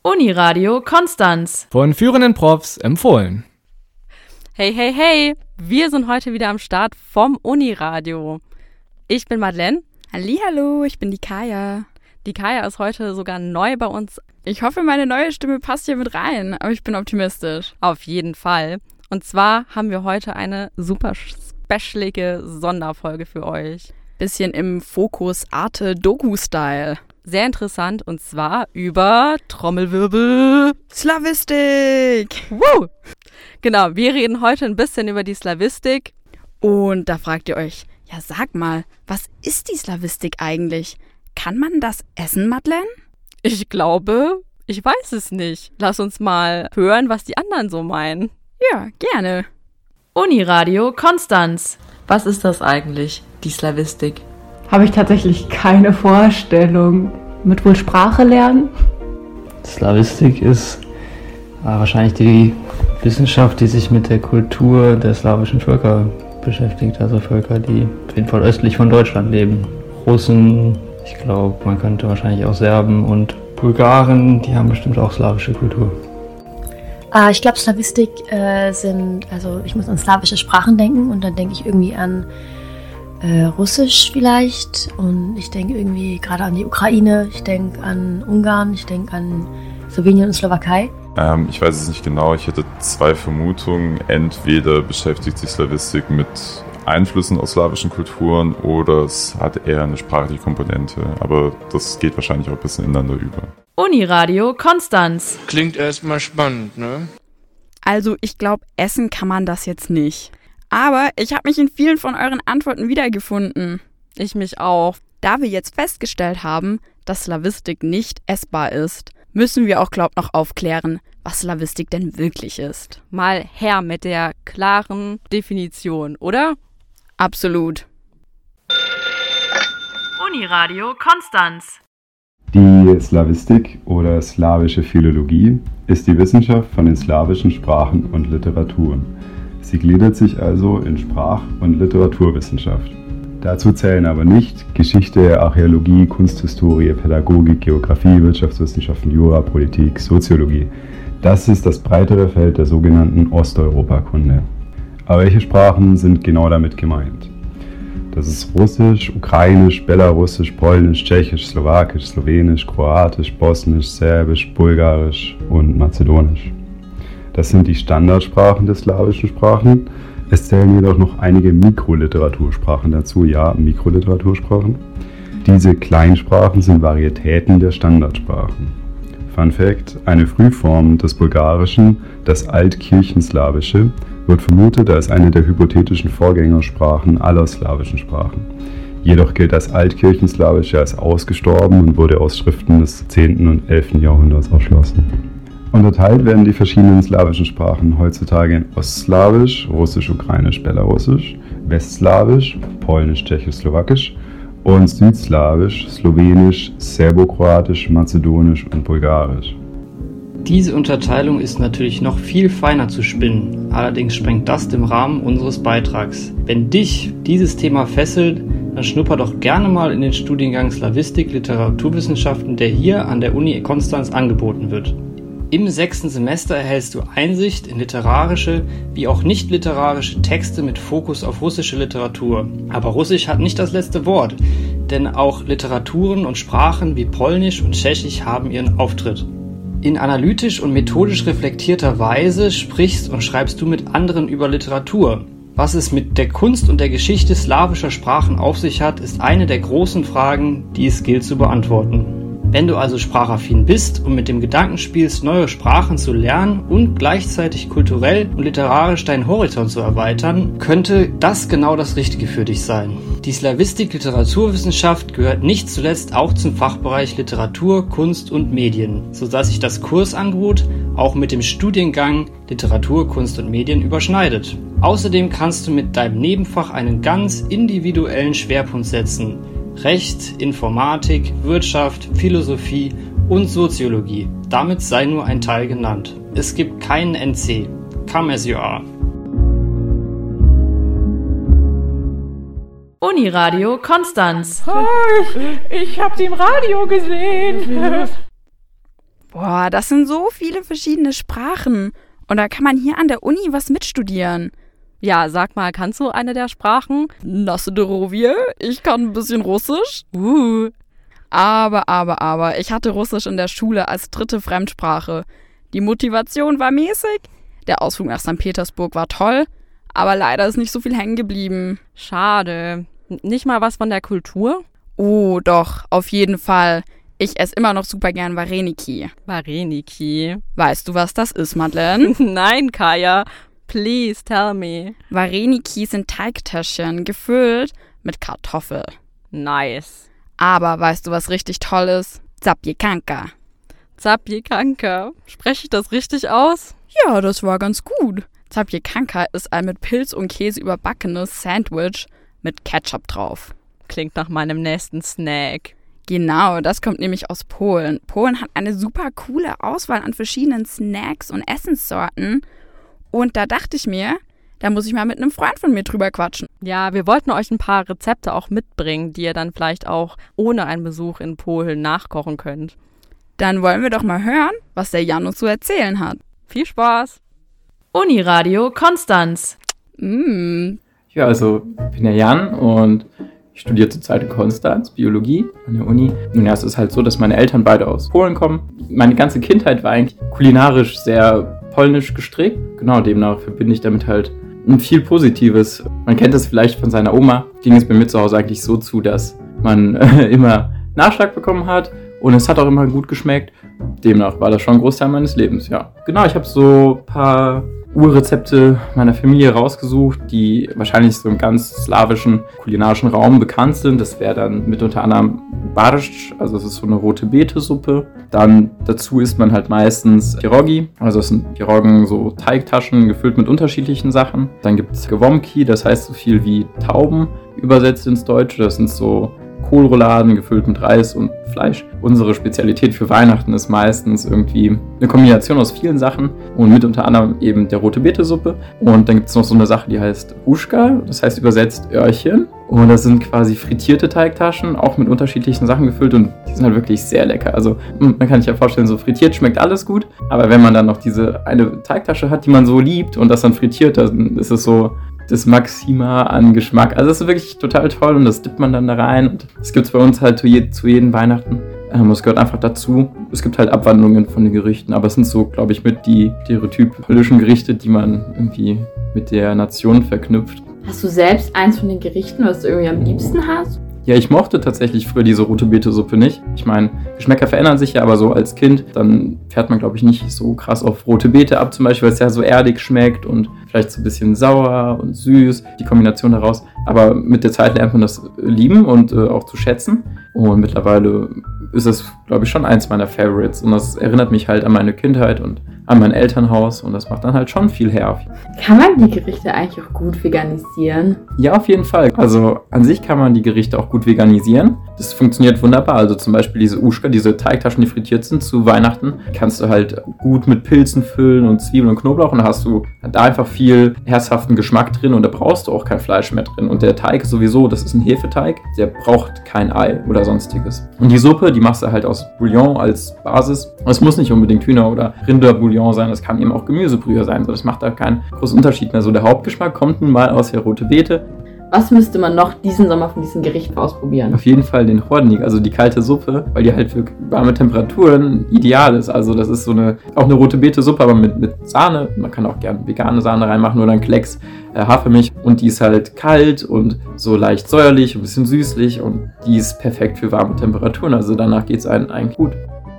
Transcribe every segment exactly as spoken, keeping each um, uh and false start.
Uniradio Konstanz. Von führenden Profs empfohlen. Hey, hey, hey! Wir sind heute wieder am Start vom Uniradio. Ich bin Madeleine. Hallihallo, ich bin die Kaya. Die Kaya ist heute sogar neu bei uns. Ich hoffe, meine neue Stimme passt hier mit rein, aber ich bin optimistisch. Auf jeden Fall. Und zwar haben wir heute eine super specialige Sonderfolge für euch. Bisschen im Fokus Arte-Doku-Style. Sehr interessant, und zwar über Trommelwirbel Slawistik. Woo! Genau, wir reden heute ein bisschen über die Slawistik. Und da fragt ihr euch, ja sag mal, was ist die Slawistik eigentlich? Kann man das essen, Madeleine? Ich glaube, ich weiß es nicht. Lass uns mal hören, was die anderen so meinen. Ja, gerne. Uniradio Konstanz. Was ist das eigentlich, die Slawistik? Habe ich tatsächlich keine Vorstellung. Mit wohl Sprache lernen? Slawistik ist äh, wahrscheinlich die Wissenschaft, die sich mit der Kultur der slawischen Völker beschäftigt. Also Völker, die auf jeden Fall östlich von Deutschland leben. Russen, ich glaube, man könnte wahrscheinlich auch Serben und Bulgaren, die haben bestimmt auch slawische Kultur. Äh, ich glaube, Slawistik äh, sind, also ich muss an slawische Sprachen denken und dann denke ich irgendwie an Äh, Russisch vielleicht, und ich denke irgendwie gerade an die Ukraine, ich denke an Ungarn, ich denke an Slowenien und Slowakei. Ähm, ich weiß es nicht genau, ich hätte zwei Vermutungen. Entweder beschäftigt sich Slawistik mit Einflüssen aus slawischen Kulturen oder es hat eher eine sprachliche Komponente, aber das geht wahrscheinlich auch ein bisschen ineinander über. Uniradio Konstanz. Klingt erstmal spannend, ne? Also ich glaube, essen kann man das jetzt nicht. Aber ich habe mich in vielen von euren Antworten wiedergefunden. Ich mich auch. Da wir jetzt festgestellt haben, dass Slawistik nicht essbar ist, müssen wir auch, glaub noch aufklären, was Slawistik denn wirklich ist. Mal her mit der klaren Definition, oder? Absolut. Uniradio Konstanz. Die Slawistik oder slawische Philologie ist die Wissenschaft von den slawischen Sprachen und Literaturen. Sie gliedert sich also in Sprach- und Literaturwissenschaft. Dazu zählen aber nicht Geschichte, Archäologie, Kunsthistorie, Pädagogik, Geografie, Wirtschaftswissenschaften, Jura, Politik, Soziologie. Das ist das breitere Feld der sogenannten Osteuropakunde. Aber welche Sprachen sind genau damit gemeint? Das ist Russisch, Ukrainisch, Belarussisch, Polnisch, Tschechisch, Slowakisch, Slowenisch, Kroatisch, Bosnisch, Serbisch, Bulgarisch und Mazedonisch. Das sind die Standardsprachen der slawischen Sprachen. Es zählen jedoch noch einige Mikroliteratursprachen dazu, ja, Mikroliteratursprachen. Diese Kleinsprachen sind Varietäten der Standardsprachen. Fun Fact: Eine Frühform des Bulgarischen, das Altkirchenslawische, wird vermutet als eine der hypothetischen Vorgängersprachen aller slawischen Sprachen. Jedoch gilt das Altkirchenslawische als ausgestorben und wurde aus Schriften des zehnten und elften Jahrhunderts erschlossen. Unterteilt werden die verschiedenen slawischen Sprachen heutzutage in Ostslawisch, Russisch, Ukrainisch, Belarussisch, Westslawisch, Polnisch, Tschechisch, Slowakisch und Südslawisch, Slowenisch, Serbokroatisch, Mazedonisch und Bulgarisch. Diese Unterteilung ist natürlich noch viel feiner zu spinnen, allerdings sprengt das den Rahmen unseres Beitrags. Wenn dich dieses Thema fesselt, dann schnupper doch gerne mal in den Studiengang Slawistik Literaturwissenschaften, der hier an der Uni Konstanz angeboten wird. Im sechsten Semester erhältst du Einsicht in literarische wie auch nicht literarische Texte mit Fokus auf russische Literatur. Aber Russisch hat nicht das letzte Wort, denn auch Literaturen und Sprachen wie Polnisch und Tschechisch haben ihren Auftritt. In analytisch und methodisch reflektierter Weise sprichst und schreibst du mit anderen über Literatur. Was es mit der Kunst und der Geschichte slawischer Sprachen auf sich hat, ist eine der großen Fragen, die es gilt zu beantworten. Wenn du also sprachaffin bist und mit dem Gedanken spielst, neue Sprachen zu lernen und gleichzeitig kulturell und literarisch deinen Horizont zu erweitern, könnte das genau das Richtige für dich sein. Die Slawistik Literaturwissenschaft gehört nicht zuletzt auch zum Fachbereich Literatur, Kunst und Medien, sodass sich das Kursangebot auch mit dem Studiengang Literatur, Kunst und Medien überschneidet. Außerdem kannst du mit deinem Nebenfach einen ganz individuellen Schwerpunkt setzen. Recht, Informatik, Wirtschaft, Philosophie und Soziologie. Damit sei nur ein Teil genannt. Es gibt keinen N C. Come as you are. Uniradio Konstanz. Ich hab sie im Radio gesehen. Boah, das sind so viele verschiedene Sprachen. Und da kann man hier an der Uni was mitstudieren. Ja, sag mal, kannst du eine der Sprachen? Nassedorovie, ich kann ein bisschen Russisch. Uh. Aber, aber, aber, ich hatte Russisch in der Schule als dritte Fremdsprache. Die Motivation war mäßig, der Ausflug nach Sankt Petersburg war toll, aber leider ist nicht so viel hängen geblieben. Schade. Nicht mal was von der Kultur? Oh, doch, auf jeden Fall. Ich esse immer noch super gern Vareniki. Vareniki? Weißt du, was das ist, Madeleine? Nein, Kaya. Please tell me. Vareniki sind Teigtäschchen, gefüllt mit Kartoffel. Nice. Aber weißt du, was richtig toll ist? Zapiekanka. Zapiekanka. Spreche ich das richtig aus? Ja, das war ganz gut. Zapiekanka ist ein mit Pilz und Käse überbackenes Sandwich mit Ketchup drauf. Klingt nach meinem nächsten Snack. Genau, das kommt nämlich aus Polen. Polen hat eine super coole Auswahl an verschiedenen Snacks und Essenssorten. Und da dachte ich mir, da muss ich mal mit einem Freund von mir drüber quatschen. Ja, wir wollten euch ein paar Rezepte auch mitbringen, die ihr dann vielleicht auch ohne einen Besuch in Polen nachkochen könnt. Dann wollen wir doch mal hören, was der Jan uns zu erzählen hat. Viel Spaß! Uniradio Konstanz. Mm. Ja, also ich bin der Jan und ich studiere zurzeit in Konstanz Biologie an der Uni. Nun ja, es ist halt so, dass meine Eltern beide aus Polen kommen. Meine ganze Kindheit war eigentlich kulinarisch sehr polnisch gestrickt. Genau, demnach verbinde ich damit halt viel Positives. Man kennt das vielleicht von seiner Oma. Ging es bei mir zu Hause eigentlich so zu, dass man äh, immer Nachschlag bekommen hat und es hat auch immer gut geschmeckt. Demnach war das schon ein Großteil meines Lebens, ja. Genau, ich habe so ein paar Urrezepte meiner Familie rausgesucht, die wahrscheinlich so im ganz slawischen kulinarischen Raum bekannt sind. Das wäre dann mit unter anderem Barszcz, also das ist so eine rote Beete-Suppe. Dann dazu isst man halt meistens Pierogi, also das sind Pierogen, so Teigtaschen gefüllt mit unterschiedlichen Sachen. Dann gibt es Gewomki, das heißt so viel wie Tauben übersetzt ins Deutsche. Das sind so Kohlrouladen gefüllt mit Reis und Fleisch. Unsere Spezialität für Weihnachten ist meistens irgendwie eine Kombination aus vielen Sachen und mit unter anderem eben der rote Beete-Suppe. Und dann gibt es noch so eine Sache, die heißt Uschka, das heißt übersetzt Öhrchen. Und das sind quasi frittierte Teigtaschen, auch mit unterschiedlichen Sachen gefüllt und die sind halt wirklich sehr lecker. Also man kann sich ja vorstellen, so frittiert schmeckt alles gut, aber wenn man dann noch diese eine Teigtasche hat, die man so liebt und das dann frittiert, dann ist es so das Maxima an Geschmack. Also das ist wirklich total toll und das dippt man dann da rein. Und das gibt es bei uns halt zu, je, zu jedem Weihnachten. Ähm, es gehört einfach dazu. Es gibt halt Abwandlungen von den Gerichten, aber es sind so, glaube ich, mit die stereotyp polnischen Gerichte, die man irgendwie mit der Nation verknüpft. Hast du selbst eins von den Gerichten, was du irgendwie am liebsten hast? Ja, ich mochte tatsächlich früher diese rote Beete-Suppe nicht. Ich meine, Geschmäcker verändern sich ja, aber so als Kind, dann fährt man, glaube ich, nicht so krass auf rote Beete ab, zum Beispiel, weil es ja so erdig schmeckt und vielleicht so ein bisschen sauer und süß, die Kombination daraus. Aber mit der Zeit lernt man das lieben und äh, auch zu schätzen. Und mittlerweile ist es, glaube ich, schon eins meiner Favorites. Und das erinnert mich halt an meine Kindheit und an mein Elternhaus. Und das macht dann halt schon viel her. Kann man die Gerichte eigentlich auch gut veganisieren? Ja, auf jeden Fall. Also an sich kann man die Gerichte auch gut veganisieren. Das funktioniert wunderbar. Also zum Beispiel diese Uschka, diese Teigtaschen, die frittiert sind zu Weihnachten, kannst du halt gut mit Pilzen füllen und Zwiebeln und Knoblauch. Und da hast du da einfach viel herzhaften Geschmack drin und da brauchst du auch kein Fleisch mehr drin. Und der Teig sowieso, das ist ein Hefeteig, der braucht kein Ei oder sonstiges. Und die Suppe, die machst du halt aus Bouillon als Basis. Es muss nicht unbedingt Hühner- oder Rinderbouillon sein, es kann eben auch Gemüsebrühe sein. So, das macht da keinen großen Unterschied mehr. So, der Hauptgeschmack kommt nun mal aus der rote Beete. Was müsste man noch diesen Sommer von diesem Gericht ausprobieren? Auf jeden Fall den Hordnik, also die kalte Suppe, weil die halt für warme Temperaturen ideal ist. Also das ist so eine, auch eine rote Beete-Suppe, aber mit, mit Sahne. Man kann auch gerne vegane Sahne reinmachen oder einen Klecks äh, Hafermilch. Und die ist halt kalt und so leicht säuerlich, ein bisschen süßlich und die ist perfekt für warme Temperaturen. Also danach geht es einem eigentlich gut.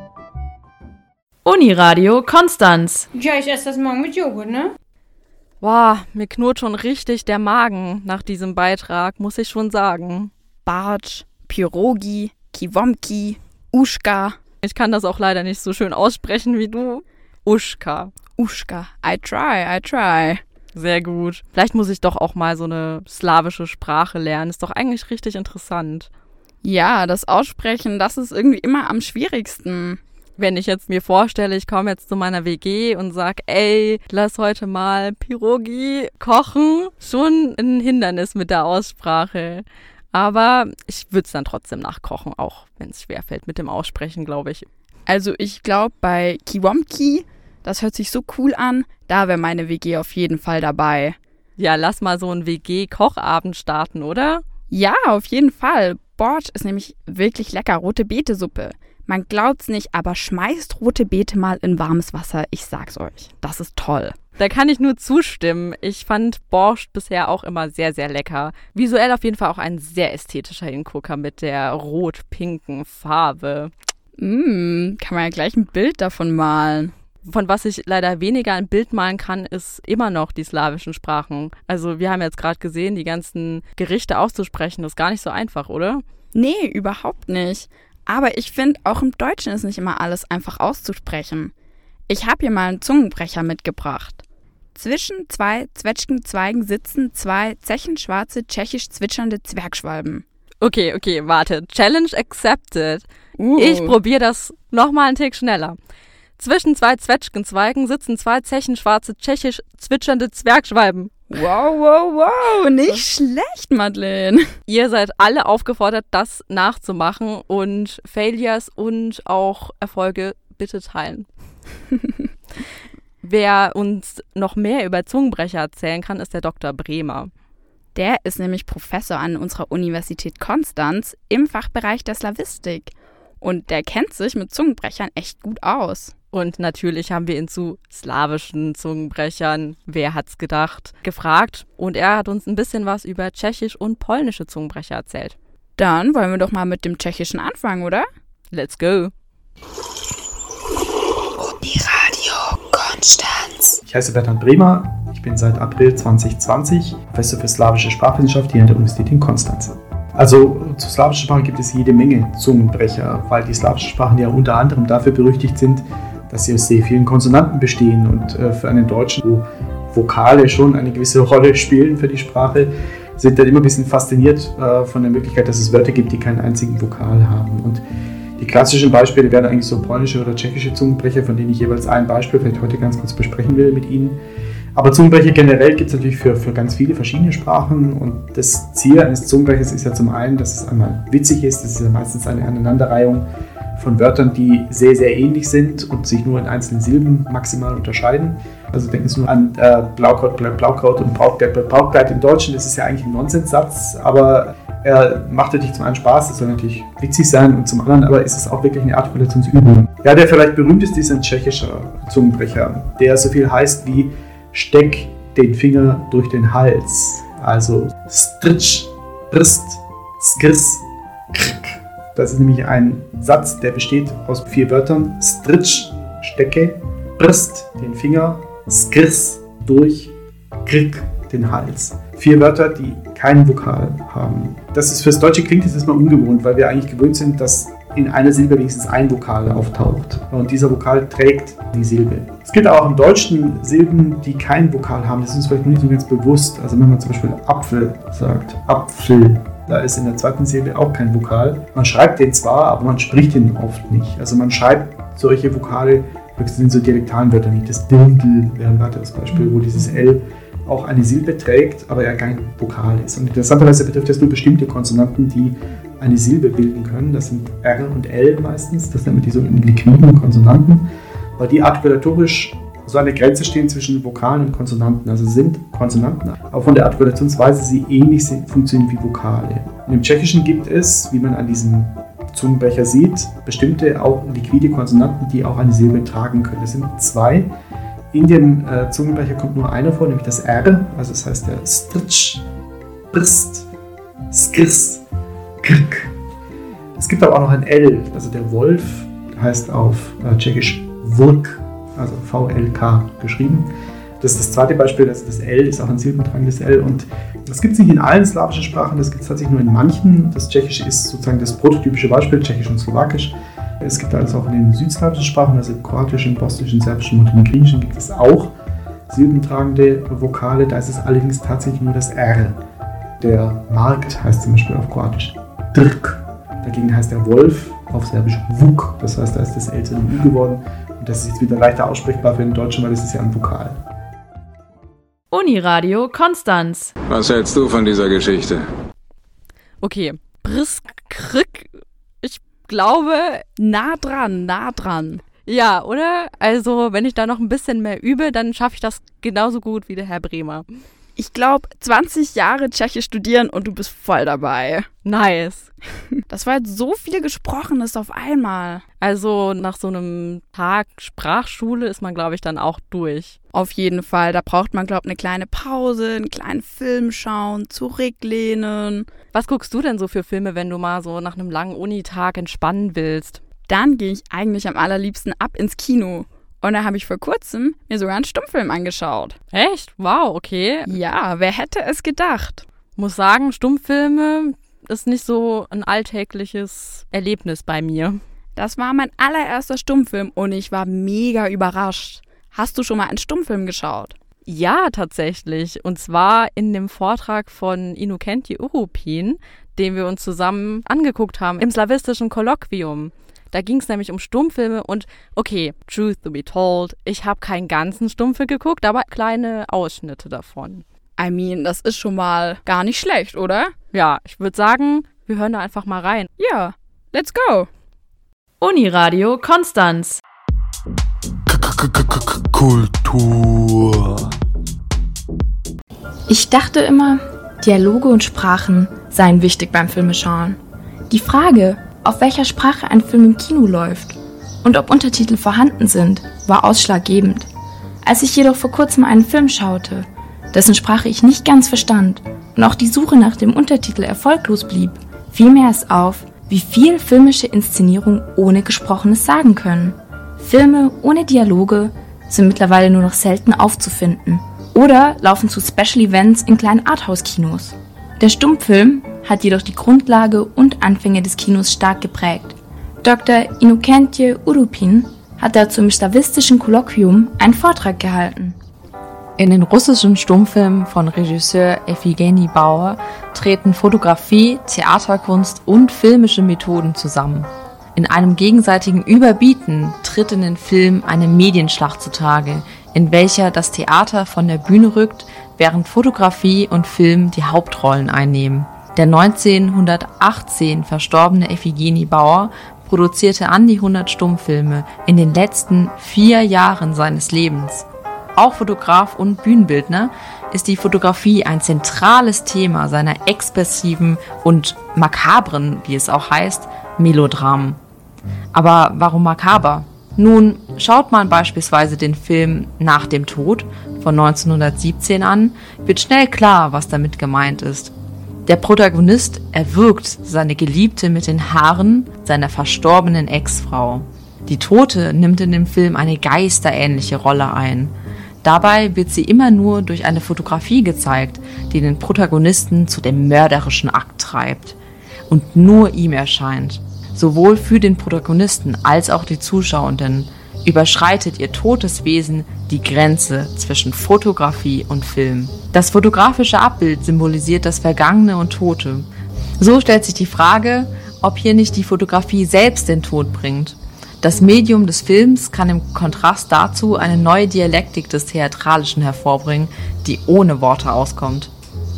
Uniradio Konstanz. Ja, ich esse das morgen mit Joghurt, ne? Boah, mir knurrt schon richtig der Magen nach diesem Beitrag, muss ich schon sagen. Barszcz, Pierogi, Kiwomki, Uschka. Ich kann das auch leider nicht so schön aussprechen wie du. Uschka. Uschka. I try, I try. Sehr gut. Vielleicht muss ich doch auch mal so eine slawische Sprache lernen. Ist doch eigentlich richtig interessant. Ja, das Aussprechen, das ist irgendwie immer am schwierigsten. Wenn ich jetzt mir vorstelle, ich komme jetzt zu meiner W G und sag, ey, lass heute mal Pierogi kochen, schon ein Hindernis mit der Aussprache. Aber ich würde es dann trotzdem nachkochen, auch wenn es schwerfällt mit dem Aussprechen, glaube ich. Also ich glaube, bei Kiwomki, das hört sich so cool an, da wäre meine W G auf jeden Fall dabei. Ja, lass mal so einen W G-Kochabend starten, oder? Ja, auf jeden Fall. Borscht ist nämlich wirklich lecker, rote Beete-Suppe. Man glaubt's nicht, aber schmeißt rote Beete mal in warmes Wasser. Ich sag's euch, das ist toll. Da kann ich nur zustimmen. Ich fand Borscht bisher auch immer sehr, sehr lecker. Visuell auf jeden Fall auch ein sehr ästhetischer Hingucker mit der rot-pinken Farbe. Mm, kann man ja gleich ein Bild davon malen. Von was ich leider weniger ein Bild malen kann, ist immer noch die slawischen Sprachen. Also wir haben jetzt gerade gesehen, die ganzen Gerichte auszusprechen, ist gar nicht so einfach, oder? Nee, überhaupt nicht. Aber ich finde, auch im Deutschen ist nicht immer alles einfach auszusprechen. Ich habe hier mal einen Zungenbrecher mitgebracht. Zwischen zwei Zwetschgenzweigen sitzen zwei zechenschwarze, tschechisch zwitschernde Zwergschwalben. Okay, okay, warte. Challenge accepted. Uh. Ich probiere das nochmal einen Tick schneller. Zwischen zwei Zwetschgenzweigen sitzen zwei zechenschwarze, tschechisch zwitschernde Zwergschwalben. Wow, wow, wow, nicht schlecht, Madeleine. Ihr seid alle aufgefordert, das nachzumachen und Failures und auch Erfolge bitte teilen. Wer uns noch mehr über Zungenbrecher erzählen kann, ist der Doktor Bremer. Der ist nämlich Professor an unserer Universität Konstanz im Fachbereich der Slawistik. Und der kennt sich mit Zungenbrechern echt gut aus. Und natürlich haben wir ihn zu slawischen Zungenbrechern, wer hat's gedacht, gefragt. Und er hat uns ein bisschen was über tschechisch und polnische Zungenbrecher erzählt. Dann wollen wir doch mal mit dem Tschechischen anfangen, oder? Let's go. Uniradio Konstanz. Ich heiße Bertrand Bremer. Ich bin seit April zwanzig zwanzig Professor für slawische Sprachwissenschaft hier an der Universität in Konstanz. Also zur slawischen Sprache gibt es jede Menge Zungenbrecher, weil die slawischen Sprachen ja unter anderem dafür berüchtigt sind, dass sie aus sehr vielen Konsonanten bestehen. Und äh, für einen Deutschen, wo Vokale schon eine gewisse Rolle spielen für die Sprache, sind dann immer ein bisschen fasziniert äh, von der Möglichkeit, dass es Wörter gibt, die keinen einzigen Vokal haben. Und die klassischen Beispiele wären eigentlich so polnische oder tschechische Zungenbrecher, von denen ich jeweils ein Beispiel vielleicht heute ganz kurz besprechen will mit Ihnen. Aber Zungenbrecher generell gibt es natürlich für, für ganz viele verschiedene Sprachen und das Ziel eines Zungenbrechers ist ja zum einen, dass es einmal witzig ist, das ist ja meistens eine Aneinanderreihung von Wörtern, die sehr, sehr ähnlich sind und sich nur in einzelnen Silben maximal unterscheiden. Also denken Sie nur an äh, Blaukraut, Blaukraut und Brautkleid. Brautkleid im Deutschen, das ist ja eigentlich ein Nonsenssatz, aber er macht natürlich zum einen Spaß, das soll natürlich witzig sein und zum anderen aber ist es auch wirklich eine Artikulationsübung. Ja, der vielleicht berühmteste ist ein tschechischer Zungenbrecher, der so viel heißt wie steck den Finger durch den Hals. Also stritsch, brst, skrs, krk. Das ist nämlich ein Satz, der besteht aus vier Wörtern. Stritsch, stecke, brst, den Finger, skrs, durch, krk, den Hals. Vier Wörter, die keinen Vokal haben. Das ist fürs Deutsche klingt das erstmal ungewohnt, weil wir eigentlich gewöhnt sind, dass in einer Silbe wenigstens ein Vokal auftaucht. Und dieser Vokal trägt die Silbe. Es gibt auch im Deutschen Silben, die keinen Vokal haben. Das ist uns vielleicht nicht so ganz bewusst. Also wenn man zum Beispiel Apfel sagt, Apfel, da ist in der zweiten Silbe auch kein Vokal. Man schreibt den zwar, aber man spricht ihn oft nicht. Also man schreibt solche Vokale, höchstens in so dialektalen Wörtern nicht. Das Dirndl wäre ein weiteres Beispiel, wo dieses L auch eine Silbe trägt, aber er kein Vokal ist. Und interessanterweise betrifft das nur bestimmte Konsonanten, die eine Silbe bilden können. Das sind R und L meistens, das sind die sogenannten liquiden Konsonanten, weil die artikulatorisch so an der Grenze stehen zwischen Vokalen und Konsonanten. Also sind Konsonanten, aber von der Artikulationsweise sie ähnlich sind, funktionieren wie Vokale. Und im Tschechischen gibt es, wie man an diesem Zungenbrecher sieht, bestimmte auch liquide Konsonanten, die auch eine Silbe tragen können. Das sind zwei. In dem äh, Zungenbrecher kommt nur einer vor, nämlich das R, also das heißt der Stritsch, Brst, Skrs, Krk. Es gibt aber auch noch ein L, also der Wolf heißt auf äh, Tschechisch Vlk, also V L K geschrieben. Das ist das zweite Beispiel, das, das L ist auch ein silbentragendes L und das gibt es nicht in allen slawischen Sprachen, das gibt es tatsächlich nur in manchen. Das Tschechische ist sozusagen das prototypische Beispiel, Tschechisch und Slowakisch. Es gibt alles auch in den südslawischen Sprachen, also im Kroatischen, Bosnischen, Serbischen, Montenegrinischen gibt es auch silbentragende Vokale. Da ist es allerdings tatsächlich nur das R. Der Markt heißt zum Beispiel auf Kroatisch Drk. Dagegen heißt der Wolf auf Serbisch Vuk. Das heißt, da ist das L zu einem Ü geworden. Und das ist jetzt wieder leichter aussprechbar für den Deutschen, weil das ist ja ein Vokal. Uniradio Konstanz. Was hältst du von dieser Geschichte? Okay, Brisk, Krick. Ich glaube, nah dran, nah dran. Ja, oder? Also, wenn ich da noch ein bisschen mehr übe, dann schaffe ich das genauso gut wie der Herr Bremer. Ich glaube, zwanzig Jahre Tschechisch studieren und du bist voll dabei. Nice. Das war jetzt so viel Gesprochenes auf einmal. Also nach so einem Tag Sprachschule ist man, glaube ich, dann auch durch. Auf jeden Fall. Da braucht man, glaube ich, eine kleine Pause, einen kleinen Film schauen, zurücklehnen. Was guckst du denn so für Filme, wenn du mal so nach einem langen Unitag entspannen willst? Dann gehe ich eigentlich am allerliebsten ab ins Kino. Und da habe ich vor kurzem mir sogar einen Stummfilm angeschaut. Echt? Wow, okay. Ja, wer hätte es gedacht? Muss sagen, Stummfilme ist nicht so ein alltägliches Erlebnis bei mir. Das war mein allererster Stummfilm und ich war mega überrascht. Hast du schon mal einen Stummfilm geschaut? Ja, tatsächlich. Und zwar in dem Vortrag von Innocenti Urupin, den wir uns zusammen angeguckt haben im slawistischen Kolloquium. Da ging es nämlich um Stummfilme und, okay, truth to be told, ich habe keinen ganzen Stummfilm geguckt, aber kleine Ausschnitte davon. I mean, das ist schon mal gar nicht schlecht, oder? Ja, ich würde sagen, wir hören da einfach mal rein. Ja, let's go. Uniradio Konstanz. Kultur. Ich dachte immer, Dialoge und Sprachen seien wichtig beim Filmeschauen. Die Frage, auf welcher Sprache ein Film im Kino läuft und ob Untertitel vorhanden sind, war ausschlaggebend. Als ich jedoch vor kurzem einen Film schaute, dessen Sprache ich nicht ganz verstand und auch die Suche nach dem Untertitel erfolglos blieb, fiel mir erst auf, wie viel filmische Inszenierung ohne Gesprochenes sagen können. Filme ohne Dialoge sind mittlerweile nur noch selten aufzufinden oder laufen zu Special Events in kleinen Arthouse-Kinos. Der Stummfilm hat jedoch die Grundlage und Anfänge des Kinos stark geprägt. Doktor Innocenti Urupin hat dazu im slawistischen Kolloquium einen Vortrag gehalten. In den russischen Stummfilmen von Regisseur Evgeny Bauer treten Fotografie, Theaterkunst und filmische Methoden zusammen. In einem gegenseitigen Überbieten tritt in den Filmen eine Medienschlacht zutage, in welcher das Theater von der Bühne rückt, während Fotografie und Film die Hauptrollen einnehmen. Der neunzehnhundertachtzehn verstorbene Evgeny Bauer produzierte an die hundert Stummfilme in den letzten vier Jahren seines Lebens. Auch Fotograf und Bühnenbildner ist die Fotografie ein zentrales Thema seiner expressiven und makabren, wie es auch heißt, Melodramen. Aber warum makaber? Nun, schaut man beispielsweise den Film Nach dem Tod von neunzehnhundertsiebzehn an, wird schnell klar, was damit gemeint ist. Der Protagonist erwürgt seine Geliebte mit den Haaren seiner verstorbenen Ex-Frau. Die Tote nimmt in dem Film eine geisterähnliche Rolle ein. Dabei wird sie immer nur durch eine Fotografie gezeigt, die den Protagonisten zu dem mörderischen Akt treibt und nur ihm erscheint. Sowohl für den Protagonisten als auch die Zuschauenden überschreitet ihr totes Wesen die Grenze zwischen Fotografie und Film. Das fotografische Abbild symbolisiert das Vergangene und Tote. So stellt sich die Frage, ob hier nicht die Fotografie selbst den Tod bringt. Das Medium des Films kann im Kontrast dazu eine neue Dialektik des Theatralischen hervorbringen, die ohne Worte auskommt.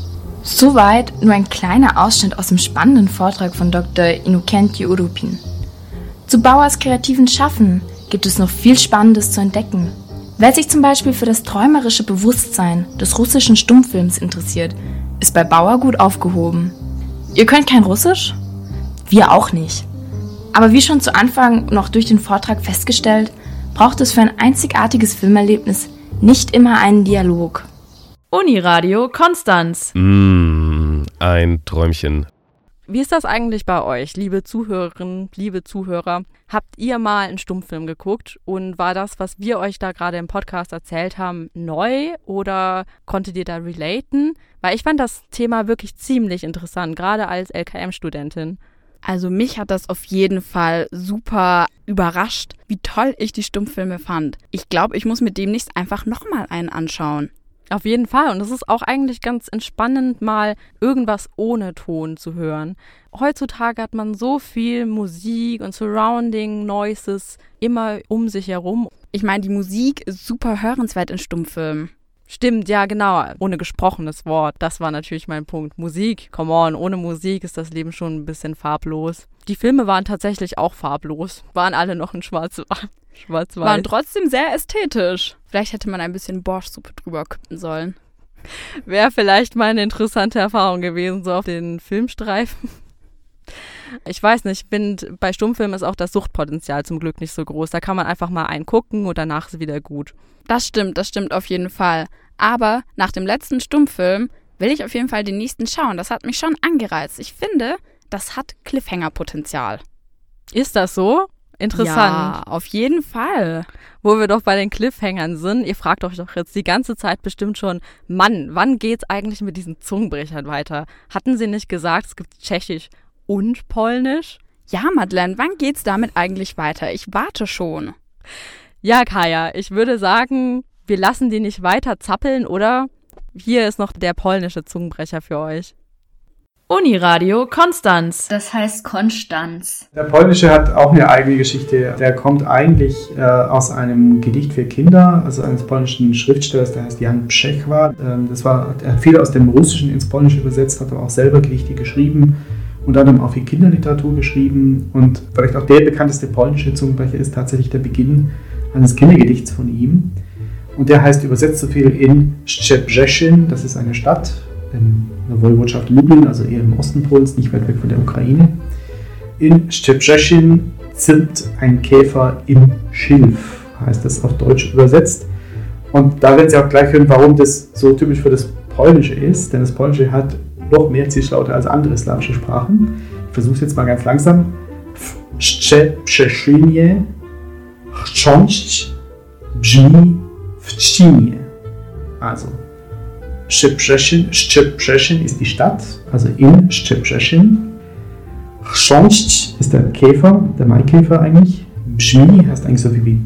Soweit nur ein kleiner Ausschnitt aus dem spannenden Vortrag von Doktor Innocenti Urupin. Zu Bauers kreativen Schaffen gibt es noch viel Spannendes zu entdecken. Wer sich zum Beispiel für das träumerische Bewusstsein des russischen Stummfilms interessiert, ist bei Bauer gut aufgehoben. Ihr könnt kein Russisch? Wir auch nicht. Aber wie schon zu Anfang noch durch den Vortrag festgestellt, braucht es für ein einzigartiges Filmerlebnis nicht immer einen Dialog. Uniradio Konstanz. Mm, ein Träumchen. Wie ist das eigentlich bei euch, liebe Zuhörerinnen, liebe Zuhörer? Habt ihr mal einen Stummfilm geguckt und war das, was wir euch da gerade im Podcast erzählt haben, neu oder konntet ihr da relaten? Weil ich fand das Thema wirklich ziemlich interessant, gerade als L K M-Studentin. Also mich hat das auf jeden Fall super überrascht, wie toll ich die Stummfilme fand. Ich glaube, ich muss mit demnächst einfach nochmal einen anschauen. Auf jeden Fall. Und es ist auch eigentlich ganz entspannend, mal irgendwas ohne Ton zu hören. Heutzutage hat man so viel Musik und Surrounding Noises immer um sich herum. Ich meine, die Musik ist super hörenswert in Stummfilmen. Stimmt, ja genau. Ohne gesprochenes Wort. Das war natürlich mein Punkt. Musik, come on, ohne Musik ist das Leben schon ein bisschen farblos. Die Filme waren tatsächlich auch farblos, waren alle noch in schwarz, schwarz-weiß. Waren trotzdem sehr ästhetisch. Vielleicht hätte man ein bisschen Borschsuppe drüber kippen sollen. Wäre vielleicht mal eine interessante Erfahrung gewesen, so auf den Filmstreifen. Ich weiß nicht, ich finde, bei Stummfilmen ist auch das Suchtpotenzial zum Glück nicht so groß. Da kann man einfach mal einen gucken und danach ist es wieder gut. Das stimmt, das stimmt auf jeden Fall. Aber nach dem letzten Stummfilm will ich auf jeden Fall den nächsten schauen. Das hat mich schon angereizt. Ich finde, das hat Cliffhanger-Potenzial. Ist das so? Interessant. Ja, auf jeden Fall. Wo wir doch bei den Cliffhangern sind, ihr fragt euch doch jetzt die ganze Zeit bestimmt schon, Mann, wann geht's eigentlich mit diesen Zungenbrechern weiter? Hatten sie nicht gesagt, es gibt Tschechisch und Polnisch? Ja, Madeleine, wann geht's damit eigentlich weiter? Ich warte schon. Ja, Kaya, ich würde sagen, wir lassen die nicht weiter zappeln, oder? Hier ist noch der polnische Zungenbrecher für euch. Uniradio Konstanz. Das heißt Konstanz. Der polnische hat auch eine eigene Geschichte. Der kommt eigentlich äh, aus einem Gedicht für Kinder, also eines polnischen Schriftstellers, der heißt Jan Przechwa. Ähm, das war, er hat viel aus dem Russischen ins Polnische übersetzt, hat aber auch selber Gedichte geschrieben. Unter anderem auch viel Kinderliteratur geschrieben. Und vielleicht auch der bekannteste polnische Zungenbrecher ist tatsächlich der Beginn eines Kindergedichts von ihm. Und der heißt übersetzt so viel in Szczebrzeszyn, das ist eine Stadt in der Woiwodschaft Lublin, also eher im Osten Polens, nicht weit weg von der Ukraine. In Szczebrzeszyn zirpt ein Käfer im Schilf, heißt das auf Deutsch übersetzt. Und da werden Sie auch gleich hören, warum das so typisch für das Polnische ist, denn das Polnische hat noch mehr Zischlaute als andere slawische Sprachen. Ich versuche es jetzt mal ganz langsam. W Szczebrzeszynie chrząść brzmi w Trzcinie. Also Szczebrzeszyn, Szczebrzeszyn ist die Stadt, also in Szczebrzeszyn. Chrząść ist der Käfer, der Maikäfer eigentlich. Brzmi heißt eigentlich so wie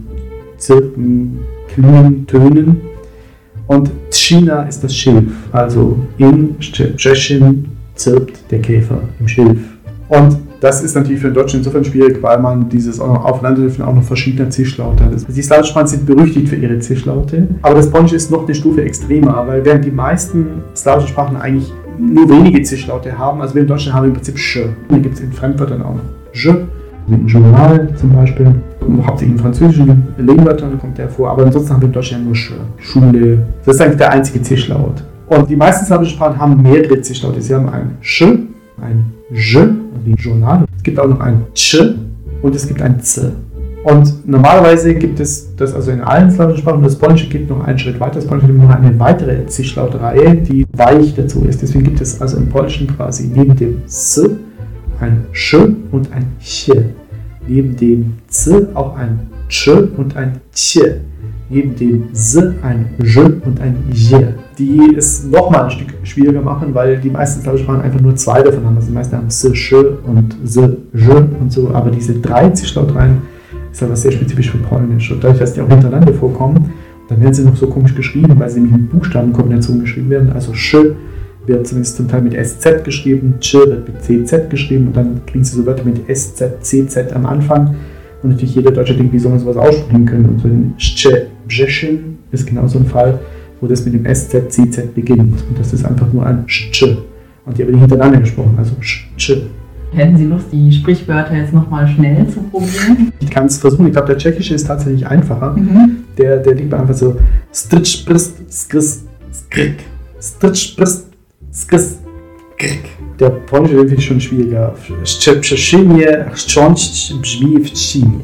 zirpen, klingen, tönen. Und Trzcina ist das Schilf, also in Szczebrzeszyn zirpt der Käfer im Schilf. Und das ist natürlich für den Deutschen insofern schwierig, weil man dieses Aufeinandertreffen auch noch verschiedener Zischlaute hat. Die slawischen Sprachen sind berüchtigt für ihre Zischlaute, aber das Polnische ist noch eine Stufe extremer, weil während die meisten slawischen Sprachen eigentlich nur wenige Zischlaute haben, also wir in Deutschland haben im Prinzip Sch. Da gibt es in Fremdwörtern auch noch J, im Journal zum Beispiel, hauptsächlich in französischen Lehnwörtern kommt der vor, aber ansonsten haben wir in Deutschland nur Sch. Schule, das ist eigentlich der einzige Zischlaut. Und die meisten slawischen Sprachen haben mehrere Zischlaute. Sie haben ein Sch, ein J, wie Journal. Es gibt auch noch ein Ch und es gibt ein Z. Und normalerweise gibt es das also in allen slawischen Sprachen. Das Polnische geht noch einen Schritt weiter. Das Polnische hat noch eine weitere Zischlautreihe, die weich dazu ist. Deswegen gibt es also im Polnischen quasi neben dem S ein Sch und ein Ch. Neben dem Z auch ein Ch und ein Ch. Neben dem S ein J und ein J. Die es nochmal ein Stück schwieriger machen, weil die meisten slawischen Sprachen einfach nur zwei davon haben. Also die meisten haben S, Sch und S, J und so. Aber diese drei Zischlautreihen ist aber sehr spezifisch für Polnisch. Und dadurch, dass die auch hintereinander vorkommen, dann werden sie noch so komisch geschrieben, weil sie nämlich mit Buchstabenkombinationen geschrieben werden. Also Sch wird zumindest zum Teil mit S Z geschrieben, Ch wird mit C Z geschrieben und dann kriegen sie so Wörter mit S Z, C Z am Anfang. Und natürlich jeder Deutsche denkt, wie soll man sowas aussprechen können. Und so in Szczebrzeszyn ist genau so ein Fall, wo das mit dem S Z, C Z beginnt. Und das ist einfach nur ein Sch. Und die haben hintereinander gesprochen, also Sch. Hätten Sie Lust, die Sprichwörter jetzt nochmal schnell zu probieren? Ich kann es versuchen. Ich glaube, der Tschechische ist tatsächlich einfacher. Mhm. Der, der liegt einfach so Strč prst, skrs, skrik. Strč prst, skrs, skrik. Der Polnische finde ich schon schwieriger. Szczebrzeszynie chrząść brzmi w Trzcinie.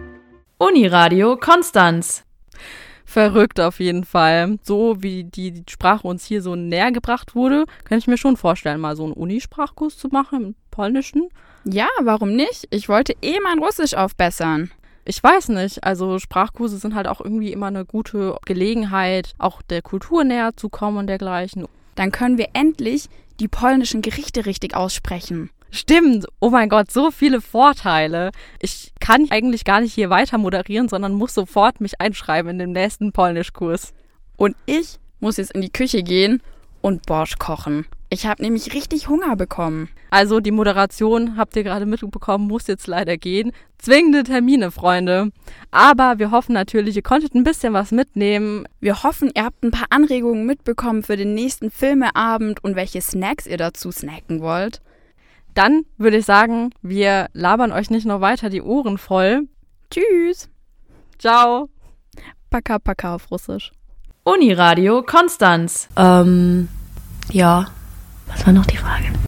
Uniradio Konstanz. Verrückt auf jeden Fall. So wie die Sprache uns hier so näher gebracht wurde, kann ich mir schon vorstellen, mal so einen Unisprachkurs zu machen im Polnischen. Ja, warum nicht? Ich wollte eh mein Russisch aufbessern. Ich weiß nicht, also Sprachkurse sind halt auch irgendwie immer eine gute Gelegenheit, auch der Kultur näher zu kommen und dergleichen. Dann können wir endlich die polnischen Gerichte richtig aussprechen. Stimmt, oh mein Gott, so viele Vorteile. Ich kann eigentlich gar nicht hier weiter moderieren, sondern muss sofort mich einschreiben in den nächsten Polnischkurs. Und ich muss jetzt in die Küche gehen und Borscht kochen. Ich habe nämlich richtig Hunger bekommen. Also die Moderation, habt ihr gerade mitbekommen, muss jetzt leider gehen. Zwingende Termine, Freunde. Aber wir hoffen natürlich, ihr konntet ein bisschen was mitnehmen. Wir hoffen, ihr habt ein paar Anregungen mitbekommen für den nächsten Filmeabend und welche Snacks ihr dazu snacken wollt. Dann würde ich sagen, wir labern euch nicht noch weiter die Ohren voll. Tschüss. Ciao. Paka Paka auf Russisch. Uniradio Konstanz. Ähm, ja. Was war noch die Frage?